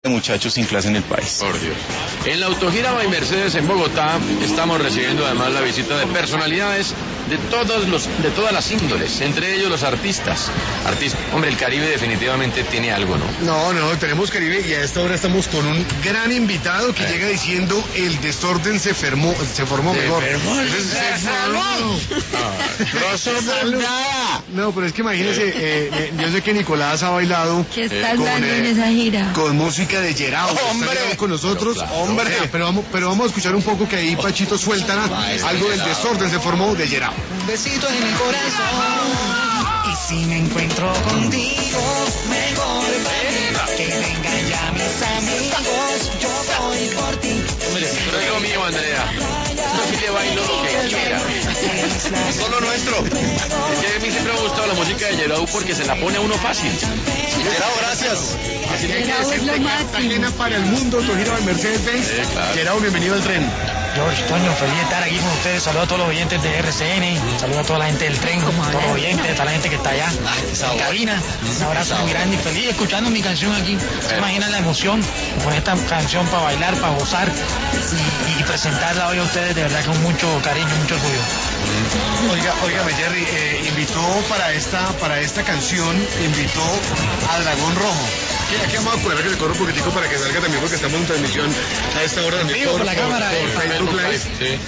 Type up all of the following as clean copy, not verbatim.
muchachos sin clase en el país. Por Dios. En la autogira By Mercedes en Bogotá estamos recibiendo además la visita de personalidades de todas las índoles, entre ellos los artistas. Hombre, el Caribe definitivamente tiene algo, ¿no? No, tenemos Caribe y a esta hora estamos con un gran invitado que llega diciendo el desorden se formó mejor. No, pero es que imagínese, yo sé que Nicolás ha bailado ¿Qué estás dando en esa gira? Con música de Gerao, hombre, con nosotros, hombre, pero vamos a escuchar un poco que ahí Pachito suelta algo del desorden se formó de Gerao. Un besito en el corazón. Y si me encuentro contigo, mejor que vengan ya mis amigos. Yo voy por ti. Hombre, pero es lo mío, Andrea. Yo sí le bailo lo que quiera. Es lo nuestro. Es que a mí siempre me ha gustado la música de Gerao porque se la pone a uno fácil. Gerao, gracias. Así que Gerao es lo decirte que máximo. está llena para el mundo tu gira de Mercedes-Benz. Claro. Gerao, bienvenido al tren. George, Toño, feliz de estar aquí con ustedes. Saludos a todos los oyentes de RCN, saludos a toda la gente del tren, a todos los oyentes, a toda la gente que está allá en cabina. Un abrazo muy grande y feliz escuchando mi canción aquí. ¿Se imaginan la emoción con esta canción para bailar, para gozar y presentarla hoy a ustedes de verdad con mucho cariño, mucho orgullo? Óigame, Jerry, invitó para esta canción, invitó a Dragón Rojo. Aquí vamos a poner que le corro un poquitico para que salga también porque estamos en transmisión a esta hora también por la cámara, por Facebook Live.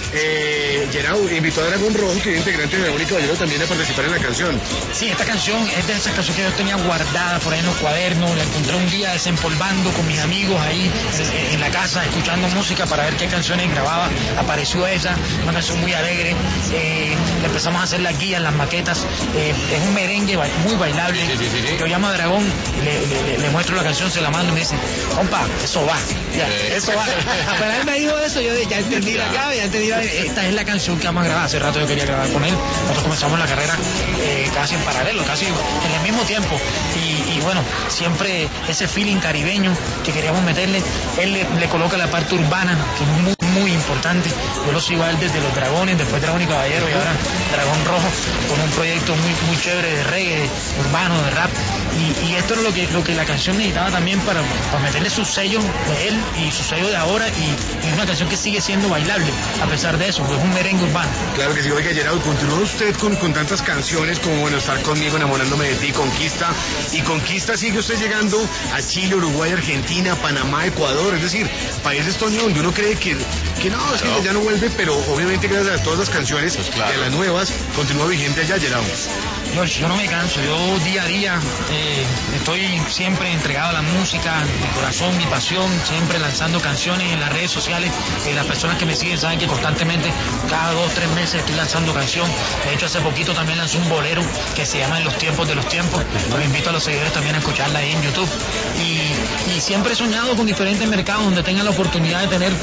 Sí. Gerao invitó a Dragón Rojo, que es integrante de Dragón y Caballero, también a participar en la canción. Sí, esta canción es de esas canciones que yo tenía guardada por ahí en los cuadernos. La encontré un día desempolvando con mis amigos ahí en la casa, escuchando música para ver qué canciones grababa. Apareció esa, una canción muy alegre. Empezamos a hacer las guías, las maquetas. Es un merengue muy bailable. Sí. Yo llamo a Dragón, le muestro la canción, se la mando y me dice, compa, eso va. Eso va. Pero él me dijo eso, yo ya entendí la clave, esta es la canción que vamos a grabar. Hace rato yo quería grabar con él. Nosotros comenzamos la carrera casi en paralelo, casi en el mismo tiempo. Y bueno, siempre ese feeling caribeño que queríamos meterle, él le coloca la parte urbana, que es muy importante. Yo lo sigo a él desde Los Dragones, después Dragón y Caballero y ahora Dragón Rojo, con un proyecto muy chévere de reggae, de urbano, de rap. Y esto es lo que la canción necesitaba también para meterle su sello de él y su sello de ahora, y una canción que sigue siendo bailable a pesar de eso, porque es un merengue urbano. Claro que sí. Oiga, Gerao, continúa usted con tantas canciones como Bueno, Estar Conmigo, Enamorándome de Ti, Conquista, y Conquista sigue usted llegando a Chile, Uruguay, Argentina, Panamá, Ecuador, es decir, países, Toño, donde uno cree que no, es que ya no vuelve, pero obviamente gracias a todas las canciones y a las nuevas, continúa vigente allá, Gerao. Yo no me canso, yo día a día estoy siempre entregado a la música, mi corazón, mi pasión, siempre lanzando canciones en las redes sociales. Las personas que me siguen saben que constantemente, cada 2-3 meses estoy lanzando canción. De hecho, hace poquito también lancé un bolero que se llama En los tiempos de los tiempos. Los invito a los seguidores también a escucharla ahí en YouTube. Y siempre he soñado con diferentes mercados donde tengan la oportunidad de tener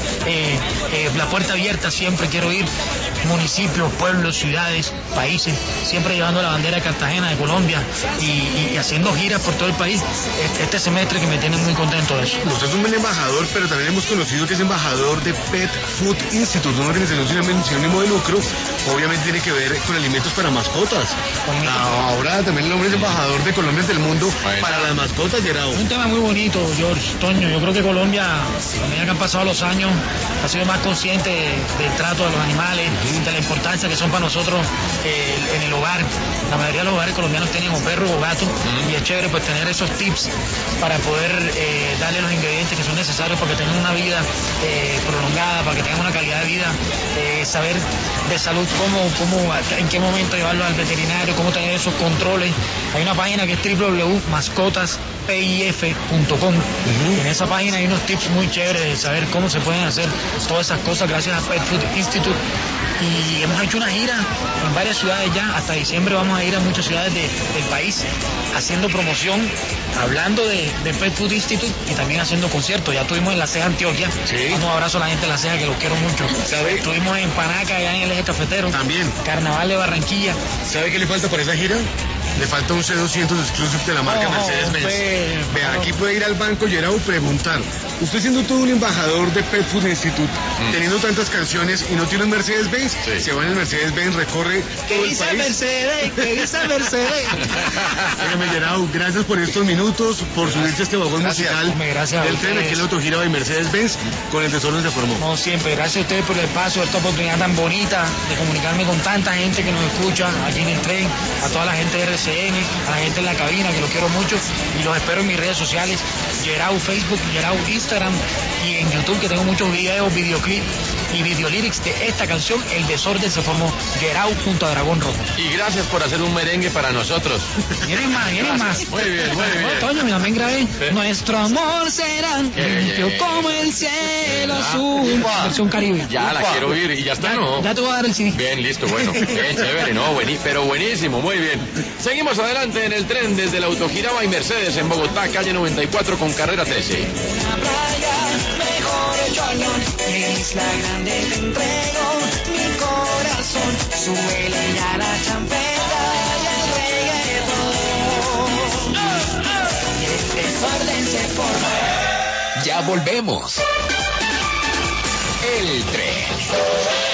la puerta abierta. Siempre quiero ir municipios, pueblos, ciudades, países, siempre llevando la bandera de Cartagena, de Colombia, y haciendo giras por todo el país. Este semestre que me tiene muy contento de eso. Usted es un buen embajador, pero también hemos conocido que es embajador de Pet Food Institute, una organización sin ánimo de lucro, obviamente tiene que ver con alimentos para mascotas. Ahora también el hombre es embajador de Colombia del mundo para las mascotas, Gerao. Un tema muy bonito, George, Toño. Yo creo que Colombia, a medida que han pasado los años, ha sido más consciente del trato de los animales, de la importancia que son para nosotros en el hogar. La mayoría de los hogares colombianos tienen o perro o gato, y es chévere pues tener esos tips para poder darle los ingredientes que son necesarios para que tengan una vida prolongada, para que tengan una calidad de vida, saber de salud, en qué momento llevarlo al veterinario, cómo tener esos controles. Hay una página que es www.mascotaspif.com. En esa página hay unos tips muy chéveres de saber cómo se pueden hacer todas esas cosas gracias a Pet Food Institute. Y hemos hecho una gira en varias ciudades ya. Hasta diciembre vamos a ir a muchas ciudades del país haciendo promoción, hablando de Pet Food Institute y también haciendo conciertos. Ya estuvimos en La Ceja, Antioquia. Un abrazo a la gente de La Ceja, que los quiero mucho. ¿Sabe? Estuvimos en Panaca, allá en el Eje Cafetero. También. Carnaval de Barranquilla. ¿Sabe qué le falta para esa gira? Le falta un C200 exclusive de la marca Mercedes-Benz. Vea, aquí puede ir al banco Gerao, preguntar usted siendo todo un embajador de Pet Food Institute, teniendo tantas canciones y no tiene un Mercedes-Benz, se va en el Mercedes-Benz, recorre todo el país. Mercedes? ¿Qué dice Mercedes? Óigame, Guerau, gracias por estos minutos, por subirse a este vagón musical del tren, aquí en la autogira by Mercedes-Benz, con el Desorden se formó. No, siempre, gracias a ustedes por el espacio, esta oportunidad tan bonita de comunicarme con tanta gente que nos escucha aquí en el tren, a toda la gente de RCN, a la gente en la cabina, que los quiero mucho, y los espero en mis redes sociales, Guerau Facebook, Guerau Instagram, y en YouTube, que tengo muchos videos, videoclips y videolyrics de esta canción, El Desorden se formó, Guerau junto a Dragón Rojo. Y gracias por hacer un merengue para nosotros. Vienen más. Muy bien, muy bien. Toño, también grabé. Nuestro amor será limpio como el cielo azul. Versión Caribe. Ya la quiero oír y ya está, ¿no? Ya te voy a dar el CD. Bien, listo, bueno. Bien, chévere, no, pero buenísimo, muy bien. Seguimos adelante en el tren desde la autogira by Mercedes en Bogotá, calle 94 con carrera 13. Una playa, mejor en Isla Grande te entrego mi corazón. Súbele ya la champeta y el reggaetón. Y el desorden se forma. Ya volvemos. El tren.